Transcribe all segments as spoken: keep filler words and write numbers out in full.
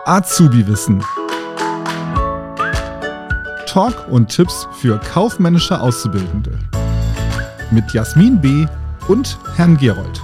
Azubi-Wissen. Talk und Tipps für kaufmännische Auszubildende. Mit Jasmin B. und Herrn Gerold.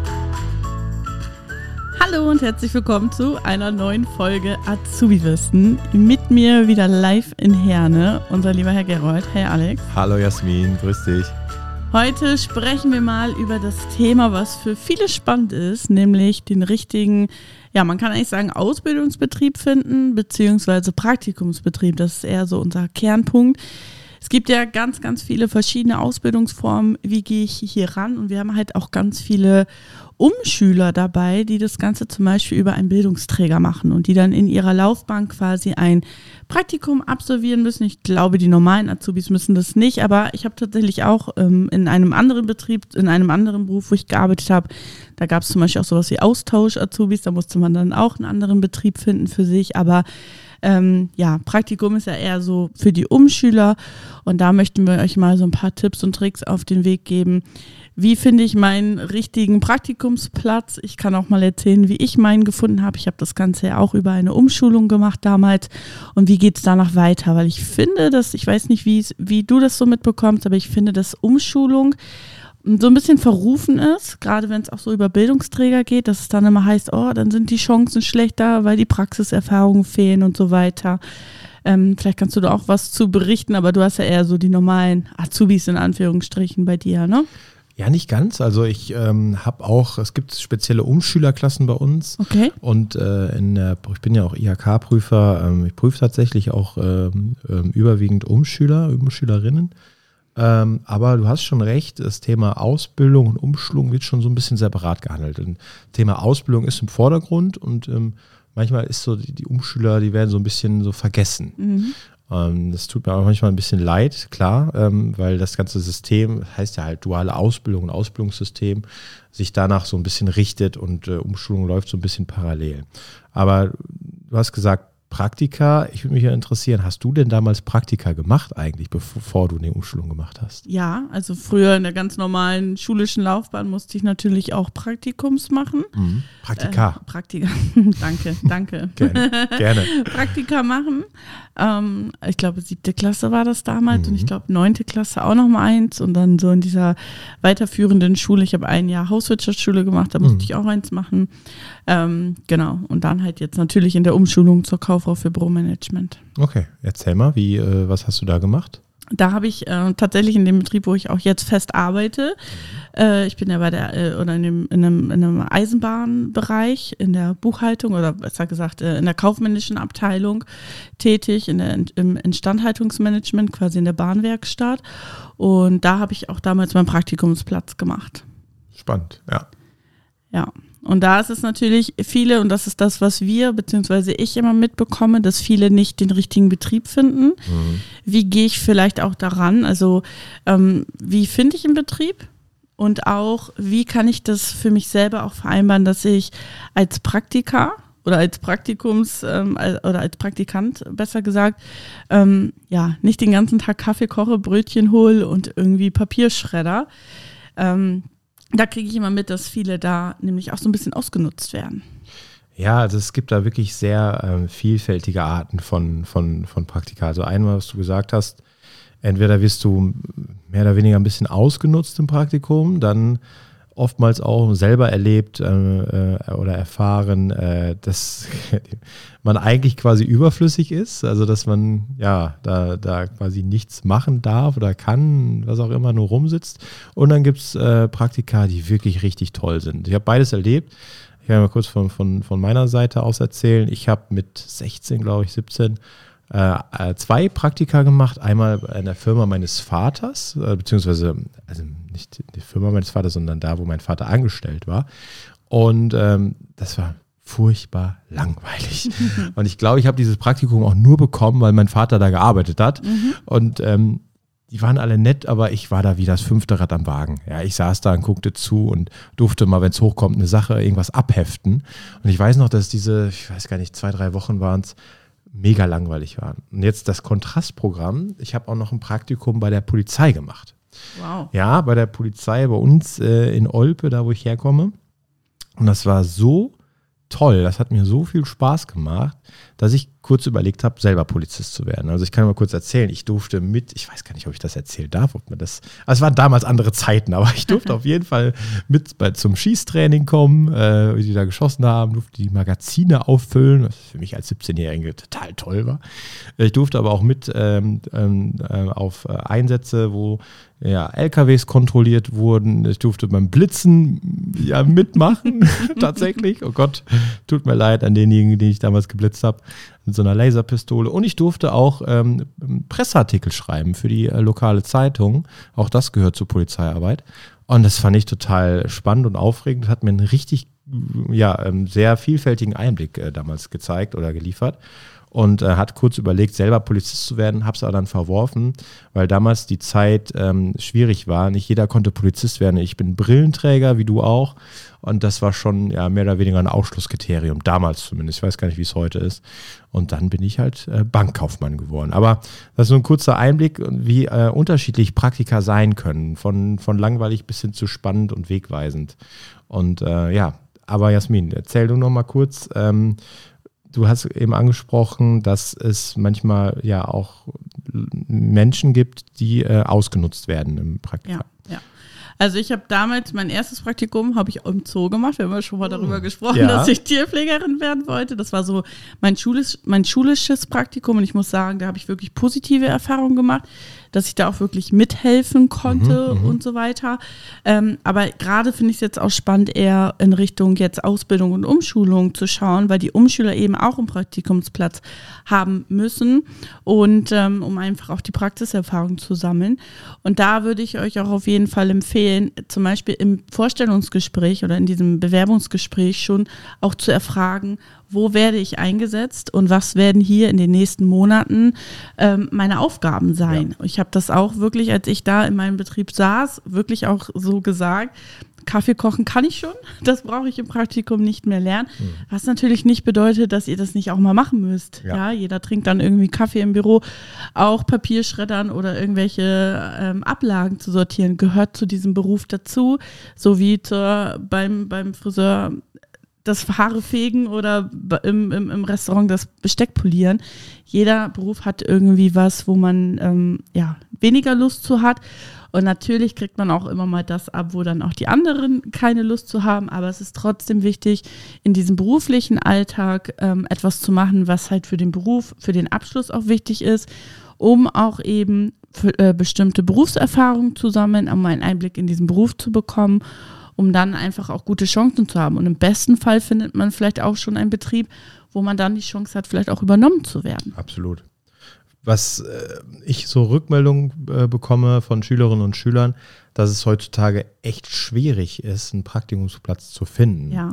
Hallo und herzlich willkommen zu einer neuen Folge Azubi-Wissen. Mit mir wieder live in Herne, unser lieber Herr Gerold. Hey Alex. Hallo Jasmin, grüß dich. Heute sprechen wir mal über das Thema, was für viele spannend ist, nämlich den richtigen, ja, man kann eigentlich sagen Ausbildungsbetrieb finden, beziehungsweise Praktikumsbetrieb. Das ist eher so unser Kernpunkt. Es gibt ja ganz, ganz viele verschiedene Ausbildungsformen. Wie gehe ich hier ran? Und wir haben halt auch ganz viele Umschüler dabei, die das Ganze zum Beispiel über einen Bildungsträger machen und die dann in ihrer Laufbahn quasi ein Praktikum absolvieren müssen. Ich glaube, die normalen Azubis müssen das nicht, aber ich habe tatsächlich auch ähm, in einem anderen Betrieb, in einem anderen Beruf, wo ich gearbeitet habe, da gab es zum Beispiel auch sowas wie Austausch-Azubis, da musste man dann auch einen anderen Betrieb finden für sich, aber Ähm, ja, Praktikum ist ja eher so für die Umschüler und da möchten wir euch mal so ein paar Tipps und Tricks auf den Weg geben. Wie finde ich meinen richtigen Praktikumsplatz? Ich kann auch mal erzählen, wie ich meinen gefunden habe. Ich habe das Ganze ja auch über eine Umschulung gemacht damals und wie geht es danach weiter? Weil ich finde, dass, ich weiß nicht, wie, wie du das so mitbekommst, aber ich finde, dass Umschulung so ein bisschen verrufen ist, gerade wenn es auch so über Bildungsträger geht, dass es dann immer heißt, oh, dann sind die Chancen schlechter, weil die Praxiserfahrungen fehlen und so weiter. Ähm, vielleicht kannst du da auch was zu berichten, aber du hast ja eher so die normalen Azubis in Anführungsstrichen bei dir, ne? Ja, nicht ganz. Also ich ähm, habe auch, es gibt spezielle Umschülerklassen bei uns. Okay. Und äh, in der, ich bin ja auch I H K-Prüfer, ähm, ich prüfe tatsächlich auch ähm, ähm, überwiegend Umschüler, Umschülerinnen. Ähm, aber du hast schon recht, das Thema Ausbildung und Umschulung wird schon so ein bisschen separat gehandelt. Und Thema Ausbildung ist im Vordergrund und ähm, manchmal ist so, die, die Umschüler, die werden so ein bisschen so vergessen. Mhm. Ähm, das tut mir auch manchmal ein bisschen leid, klar, ähm, weil das ganze System, das heißt ja halt duale Ausbildung und Ausbildungssystem, sich danach so ein bisschen richtet und äh, Umschulung läuft so ein bisschen parallel. Aber du hast gesagt, Praktika, ich würde mich ja interessieren, hast du denn damals Praktika gemacht eigentlich, bevor du eine Umschulung gemacht hast? Ja, also früher in der ganz normalen schulischen Laufbahn musste ich natürlich auch Praktikums machen. Mhm. Praktika. Äh, Praktika, danke, danke. Gerne, gerne. Praktika machen. Ähm, ich glaube, siebte Klasse war das damals Mhm. und ich glaube, neunte Klasse auch noch mal eins und dann so in dieser weiterführenden Schule. Ich habe ein Jahr Hauswirtschaftsschule gemacht, da musste mhm. ich auch eins machen. Ähm, genau, und dann halt jetzt natürlich in der Umschulung zur Kauffrau für Büromanagement. Okay, erzähl mal, wie, äh, was hast du da gemacht? Da habe ich äh, tatsächlich in dem Betrieb, wo ich auch jetzt fest arbeite, äh, ich bin ja bei der, äh, oder in, dem, in, einem, in einem Eisenbahnbereich, in der Buchhaltung oder besser gesagt äh, in der kaufmännischen Abteilung tätig, in der, im Instandhaltungsmanagement, quasi in der Bahnwerkstatt. Und da habe ich auch damals meinen Praktikumsplatz gemacht. Spannend, ja. Ja. Und da ist es natürlich viele, und das ist das, was wir, beziehungsweise ich immer mitbekomme, dass viele nicht den richtigen Betrieb finden. Mhm. Wie gehe ich vielleicht auch daran? Also ähm, wie finde ich einen Betrieb? Und auch, wie kann ich das für mich selber auch vereinbaren, dass ich als Praktiker oder als Praktikums ähm, oder als Praktikant, besser gesagt, ähm, ja, nicht den ganzen Tag Kaffee koche, Brötchen hole und irgendwie Papierschredder. Ähm, Da kriege ich immer mit, dass viele da nämlich auch so ein bisschen ausgenutzt werden. Ja, also es gibt da wirklich sehr äh, vielfältige Arten von, von, von Praktika. Also einmal, was du gesagt hast, entweder wirst du mehr oder weniger ein bisschen ausgenutzt im Praktikum, dann oftmals auch selber erlebt äh, oder erfahren, äh, dass man eigentlich quasi überflüssig ist, also dass man ja da, da quasi nichts machen darf oder kann, was auch immer, nur rumsitzt. Und dann gibt es äh, Praktika, die wirklich richtig toll sind. Ich habe beides erlebt. Ich kann mal kurz von, von, von meiner Seite aus erzählen. Ich habe mit sechzehn, glaube ich, siebzehn, äh, zwei Praktika gemacht. Einmal in der Firma meines Vaters, äh, beziehungsweise also nicht die Firma meines Vaters, sondern da, wo mein Vater angestellt war. Und ähm, das war furchtbar langweilig. Und ich glaube, ich habe dieses Praktikum auch nur bekommen, weil mein Vater da gearbeitet hat. Mhm. Und ähm, die waren alle nett, aber ich war da wie das fünfte Rad am Wagen. Ja, ich saß da und guckte zu und durfte mal, wenn es hochkommt, eine Sache, irgendwas abheften. Und ich weiß noch, dass diese, ich weiß gar nicht, zwei, drei Wochen waren es, mega langweilig waren. Und jetzt das Kontrastprogramm. Ich habe auch noch ein Praktikum bei der Polizei gemacht. Wow. Ja, bei der Polizei bei uns äh, in Olpe, da wo ich herkomme. Und das war so toll, das hat mir so viel Spaß gemacht, dass ich kurz überlegt habe, selber Polizist zu werden. Also ich kann mal kurz erzählen, ich durfte mit, ich weiß gar nicht, ob ich das erzählen darf, ob man das, also es waren damals andere Zeiten, aber ich durfte auf jeden Fall mit bei, zum Schießtraining kommen, äh, wie die da geschossen haben, durfte die Magazine auffüllen, was für mich als siebzehnjährige total toll war. Ich durfte aber auch mit ähm, ähm, auf Einsätze, wo ja, L K Ws kontrolliert wurden. Ich durfte beim Blitzen ja mitmachen, tatsächlich. Oh Gott, tut mir leid an denjenigen, die ich damals geblitzt habe, mit so einer Laserpistole. Und ich durfte auch ähm, Presseartikel schreiben für die äh, lokale Zeitung. Auch das gehört zur Polizeiarbeit. Und das fand ich total spannend und aufregend. Das hat mir einen richtig, ja, ähm, sehr vielfältigen Einblick äh, damals gezeigt oder geliefert. Und äh, hat kurz überlegt, selber Polizist zu werden, habe es aber dann verworfen, weil damals die Zeit ähm, schwierig war. Nicht jeder konnte Polizist werden. Ich bin Brillenträger, wie du auch. Und das war schon ja mehr oder weniger ein Ausschlusskriterium, damals zumindest. Ich weiß gar nicht, wie es heute ist. Und dann bin ich halt äh, Bankkaufmann geworden. Aber das ist so ein kurzer Einblick, wie äh, unterschiedlich Praktika sein können. Von, von langweilig bis hin zu spannend und wegweisend. Und äh, ja, aber Jasmin, erzähl du noch mal kurz, ähm, du hast eben angesprochen, dass es manchmal ja auch Menschen gibt, die äh, ausgenutzt werden im Praktikum. Ja, ja. Also ich habe damals, mein erstes Praktikum habe ich im Zoo gemacht. Wir haben ja schon mal darüber gesprochen, ja. dass ich Tierpflegerin werden wollte. Das war so mein, schulisch, mein schulisches Praktikum und ich muss sagen, da habe ich wirklich positive Erfahrungen gemacht, dass ich da auch wirklich mithelfen konnte mhm, und so weiter. Ähm, aber gerade finde ich es jetzt auch spannend, eher in Richtung jetzt Ausbildung und Umschulung zu schauen, weil die Umschüler eben auch einen Praktikumsplatz haben müssen und ähm, um einfach auch die Praxiserfahrung zu sammeln. Und da würde ich euch auch auf jeden Fall empfehlen, zum Beispiel im Vorstellungsgespräch oder in diesem Bewerbungsgespräch schon auch zu erfragen, wo werde ich eingesetzt und was werden hier in den nächsten Monaten ähm, meine Aufgaben sein. Ja. Ich habe das auch wirklich, als ich da in meinem Betrieb saß, wirklich auch so gesagt, Kaffee kochen kann ich schon, das brauche ich im Praktikum nicht mehr lernen. Mhm. Was natürlich nicht bedeutet, dass ihr das nicht auch mal machen müsst. Ja. Ja, jeder trinkt dann irgendwie Kaffee im Büro, auch Papierschreddern oder irgendwelche ähm, Ablagen zu sortieren, gehört zu diesem Beruf dazu, so wie zur, beim, beim Friseur das Haare fegen oder im, im, im Restaurant das Besteck polieren. Jeder Beruf hat irgendwie was, wo man ähm, ja, weniger Lust zu hat. Und natürlich kriegt man auch immer mal das ab, wo dann auch die anderen keine Lust zu haben. Aber es ist trotzdem wichtig, in diesem beruflichen Alltag ähm, etwas zu machen, was halt für den Beruf, für den Abschluss auch wichtig ist, um auch eben für, äh, bestimmte Berufserfahrungen zu sammeln, um einen Einblick in diesen Beruf zu bekommen, um dann einfach auch gute Chancen zu haben. Und im besten Fall findet man vielleicht auch schon einen Betrieb, wo man dann die Chance hat, vielleicht auch übernommen zu werden. Absolut. Was äh, ich so Rückmeldungen äh, bekomme von Schülerinnen und Schülern, dass es heutzutage echt schwierig ist, einen Praktikumsplatz zu finden. Ja.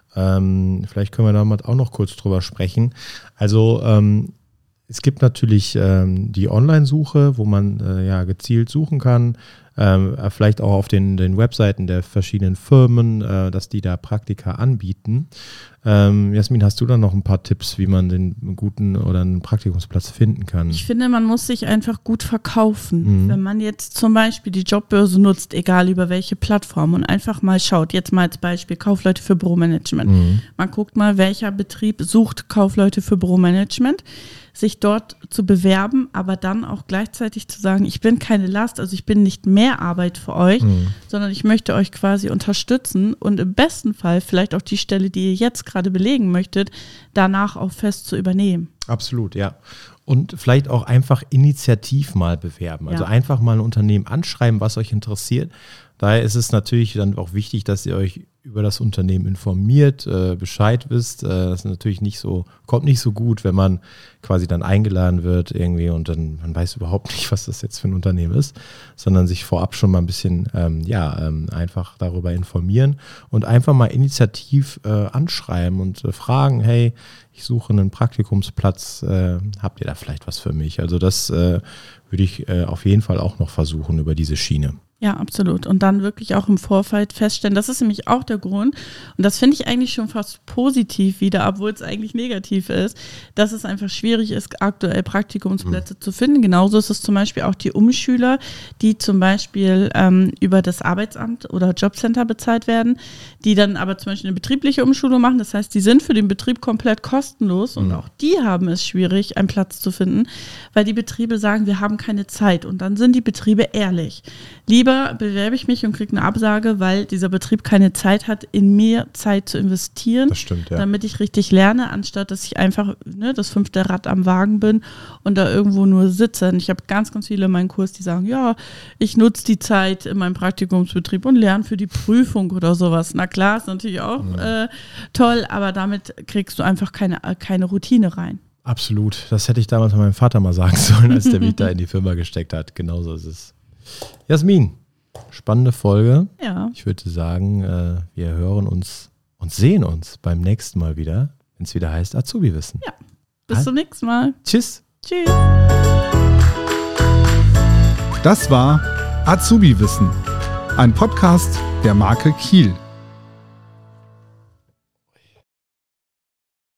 Ähm, vielleicht können wir da mal auch noch kurz drüber sprechen. Also ähm, es gibt natürlich ähm, die Online-Suche, wo man äh, ja gezielt suchen kann. Ähm, vielleicht auch auf den, den Webseiten der verschiedenen Firmen, äh, dass die da Praktika anbieten. Ähm, Jasmin, hast du da noch ein paar Tipps, wie man den guten oder einen Praktikumsplatz finden kann? Ich finde, man muss sich einfach gut verkaufen. Mhm. Wenn man jetzt zum Beispiel die Jobbörse nutzt, egal über welche Plattform, und einfach mal schaut, jetzt mal als Beispiel Kaufleute für Büromanagement. Mhm. Man guckt mal, welcher Betrieb sucht Kaufleute für Büromanagement, sich dort zu bewerben, aber dann auch gleichzeitig zu sagen, ich bin keine Last, also ich bin nicht mehr Arbeit für euch, mhm. sondern ich möchte euch quasi unterstützen und im besten Fall vielleicht auch die Stelle, die ihr jetzt gerade belegen möchtet, danach auch fest zu übernehmen. Absolut, ja. Und vielleicht auch einfach initiativ mal bewerben. Also ja. einfach mal ein Unternehmen anschreiben, was euch interessiert. Daher ist es natürlich dann auch wichtig, dass ihr euch über das Unternehmen informiert, äh, Bescheid wisst. Äh, das ist natürlich nicht so, kommt nicht so gut, wenn man quasi dann eingeladen wird irgendwie und dann man weiß überhaupt nicht, was das jetzt für ein Unternehmen ist, sondern sich vorab schon mal ein bisschen ähm, ja ähm, einfach darüber informieren und einfach mal initiativ äh, anschreiben und äh, fragen, hey, ich suche einen Praktikumsplatz, äh, habt ihr da vielleicht was für mich? Also das äh, würde ich äh, auf jeden Fall auch noch versuchen über diese Schiene. Ja, absolut. Und dann wirklich auch im Vorfeld feststellen, das ist nämlich auch der Grund, und das finde ich eigentlich schon fast positiv wieder, obwohl es eigentlich negativ ist, dass es einfach schwierig ist, aktuell Praktikumsplätze mhm. zu finden. Genauso ist es zum Beispiel auch die Umschüler, die zum Beispiel ähm, über das Arbeitsamt oder Jobcenter bezahlt werden, die dann aber zum Beispiel eine betriebliche Umschulung machen. Das heißt, die sind für den Betrieb komplett kostenlos und mhm. auch die haben es schwierig, einen Platz zu finden, weil die Betriebe sagen, wir haben keine Zeit. Und dann sind die Betriebe ehrlich. Lieber bewerbe ich mich und kriege eine Absage, weil dieser Betrieb keine Zeit hat, in mir Zeit zu investieren, das stimmt, ja. damit ich richtig lerne, anstatt dass ich einfach ne, das fünfte Rad am Wagen bin und da irgendwo nur sitze. Und ich habe ganz, ganz viele in meinem Kurs, die sagen, ja, ich nutze die Zeit in meinem Praktikumsbetrieb und lerne für die Prüfung oder sowas. Na klar, ist natürlich auch ja. äh, toll, aber damit kriegst du einfach keine, keine Routine rein. Absolut. Das hätte ich damals meinem Vater mal sagen sollen, als der mich da in die Firma gesteckt hat. Genauso ist es. Jasmin, spannende Folge. Ja. Ich würde sagen, äh, wir hören uns und sehen uns beim nächsten Mal wieder, wenn es wieder heißt Azubi-Wissen. Ja, bis also, zum nächsten Mal. Tschüss. Tschüss. Das war Azubi-Wissen, ein Podcast der Marke Kiel.